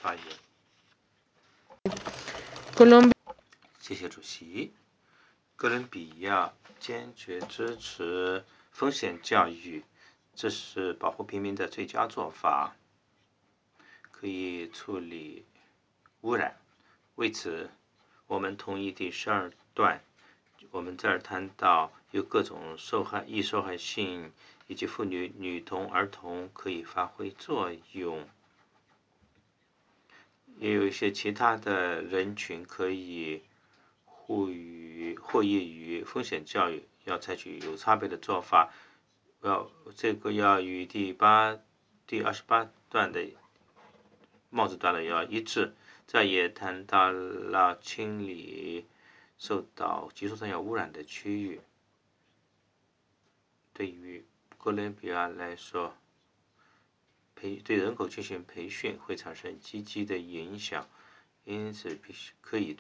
发言。谢谢主席。哥伦比亚坚决支持风险教育，这是保护平民的最佳做法，可以处理污染。为此，我们同意第12段，我们这儿谈到有各种易受害性以及妇女、女童、儿童可以发挥作用，也有一些其他的人群可以获益于风险教育，要采取有差别的做法，这个要与第28段的帽子段的要一致。这也谈到了清理受到集中燃油污染的区域。对于哥伦比亚来说，对人口进行培训会产生积极的影响，因此可以